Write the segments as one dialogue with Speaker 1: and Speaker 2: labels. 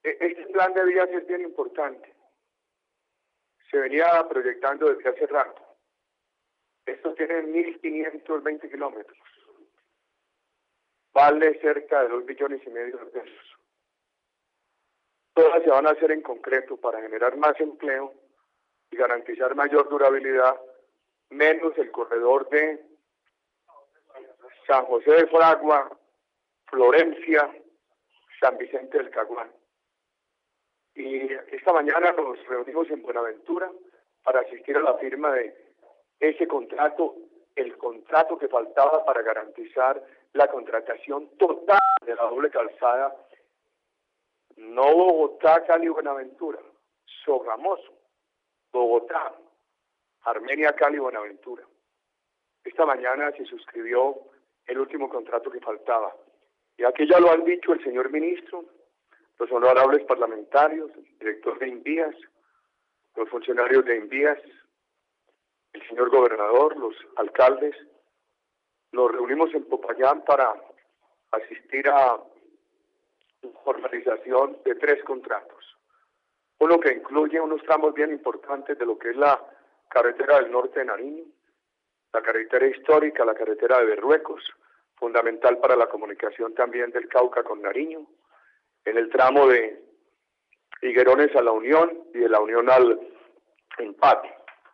Speaker 1: Este plan de vías es bien importante. Se venía proyectando desde hace rato. Estos tienen 1.520 kilómetros. Vale cerca de 2,5 billones de pesos. Todas se van a hacer en concreto para generar más empleo y garantizar mayor durabilidad, menos el corredor de San José de Fragua, Florencia, San Vicente del Caguán. Y esta mañana nos reunimos en Buenaventura para asistir a la firma de ese contrato, el contrato que faltaba para garantizar la contratación total de la doble calzada, no Bogotá, Cali, Buenaventura, Sogamoso, Bogotá, Armenia, Cali, Buenaventura. Esta mañana se suscribió el último contrato que faltaba. Y aquí ya lo han dicho el señor ministro, los honorables parlamentarios, el director de Invías, los funcionarios de Invías, el señor gobernador, los alcaldes. Nos reunimos en Popayán para asistir a la formalización de 3 contratos. Uno que incluye unos tramos bien importantes de lo que es la carretera del norte de Nariño, la carretera histórica, la carretera de Berruecos, fundamental para la comunicación también del Cauca con Nariño, en el tramo de Higuerones a La Unión y de La Unión al Empate.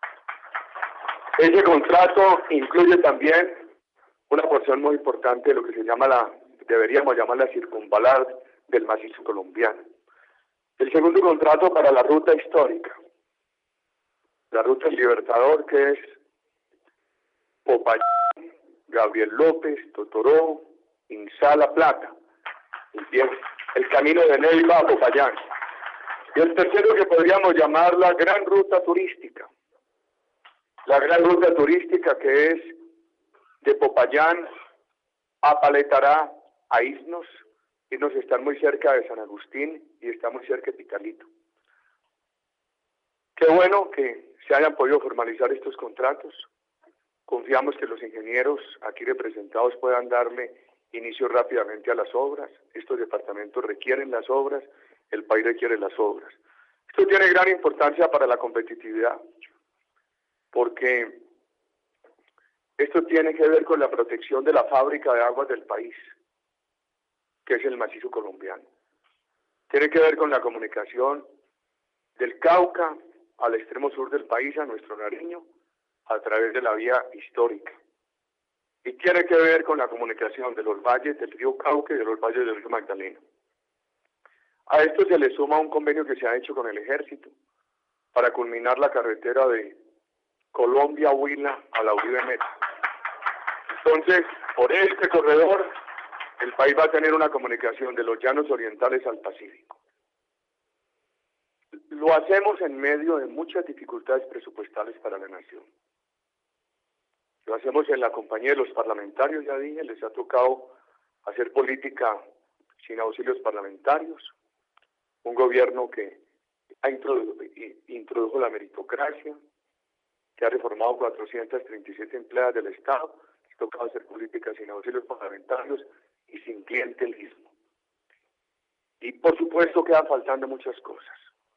Speaker 1: Ese contrato incluye también una porción muy importante de lo que se llama deberíamos llamar la circunvalar del macizo colombiano. El segundo contrato para la ruta histórica, la ruta del Libertador, que es Popayán, Gabriel López, Totoró, Insala, Plata, el camino de Neiva a Popayán. Y el tercero que podríamos llamar la gran ruta turística. La gran ruta turística que es de Popayán a Paletará, a Isnos. Isnos están muy cerca de San Agustín y está muy cerca de Pitalito. Qué bueno que se hayan podido formalizar estos contratos. Confiamos que los ingenieros aquí representados puedan darle inicio rápidamente a las obras. Estos departamentos requieren las obras, el país requiere las obras. Esto tiene gran importancia para la competitividad, porque esto tiene que ver con la protección de la fábrica de aguas del país, que es el macizo colombiano. Tiene que ver con la comunicación del Cauca al extremo sur del país, a nuestro Nariño, a través de la vía histórica. Y tiene que ver con la comunicación de los valles del río Cauca y de los valles del río Magdalena. A esto se le suma un convenio que se ha hecho con el Ejército para culminar la carretera de Colombia, Huila a la Uribe Meta. Entonces, por este corredor, el país va a tener una comunicación de los llanos orientales al Pacífico. Lo hacemos en medio de muchas dificultades presupuestales para la nación. Lo hacemos en la compañía de los parlamentarios, ya dije, les ha tocado hacer política sin auxilios parlamentarios, un gobierno que introdujo la meritocracia, que ha reformado 437 empleadas del Estado, les ha tocado hacer política sin auxilios parlamentarios y sin clientelismo. Y por supuesto quedan faltando muchas cosas.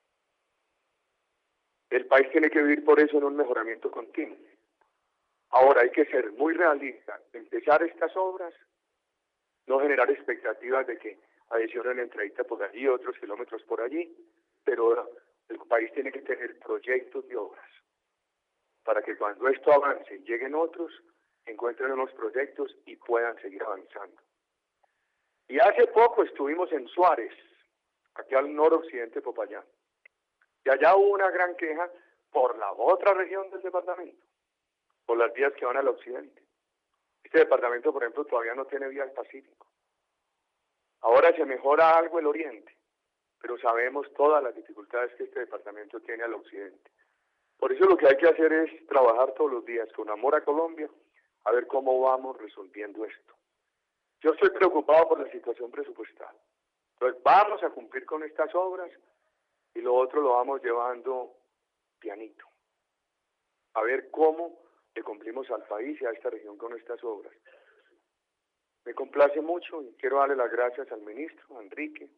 Speaker 1: El país tiene que vivir por eso en un mejoramiento continuo. Ahora hay que ser muy realista, empezar estas obras, no generar expectativas de que adicionen entradita por allí, otros kilómetros por allí, pero el país tiene que tener proyectos de obras para que cuando esto avance lleguen otros, encuentren unos proyectos y puedan seguir avanzando. Y hace poco estuvimos en Suárez, aquí al noroccidente de Popayán, y allá hubo una gran queja por la otra región del departamento, por las vías que van al occidente. Este departamento, por ejemplo, todavía no tiene vía al Pacífico. Ahora se mejora algo el oriente, pero sabemos todas las dificultades que este departamento tiene al occidente. Por eso lo que hay que hacer es trabajar todos los días con amor a Colombia, a ver cómo vamos resolviendo esto. Yo estoy preocupado por la situación presupuestal. Entonces vamos a cumplir con estas obras y lo otro lo vamos llevando pianito. A ver cómo le cumplimos al país y a esta región con estas obras. Me complace mucho y quiero darle las gracias al ministro, a Enrique,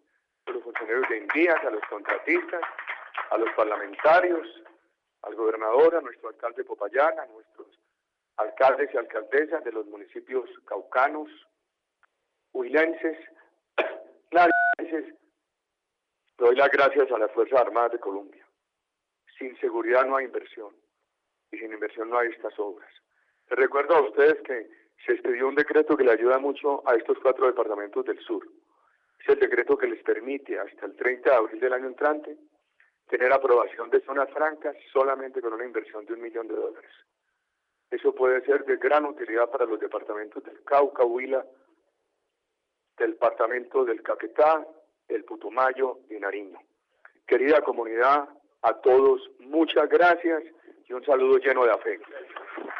Speaker 1: a los funcionarios de Indías, a los contratistas, a los parlamentarios, al gobernador, a nuestro alcalde de Popayán, a nuestros alcaldes y alcaldesas de los municipios caucanos, huilenses, nariñenses. Doy las gracias a las Fuerzas Armadas de Colombia. Sin seguridad no hay inversión, y sin inversión no hay estas obras. Les recuerdo a ustedes que se expidió un decreto que le ayuda mucho a estos 4 departamentos del sur. Es el decreto que les permite hasta el 30 de abril del año entrante tener aprobación de zonas francas solamente con una inversión de $1 millón. Eso puede ser de gran utilidad para los departamentos del Cauca, Huila, del departamento del Caquetá, el Putumayo y Nariño. Querida comunidad, a todos muchas gracias y un saludo lleno de afecto.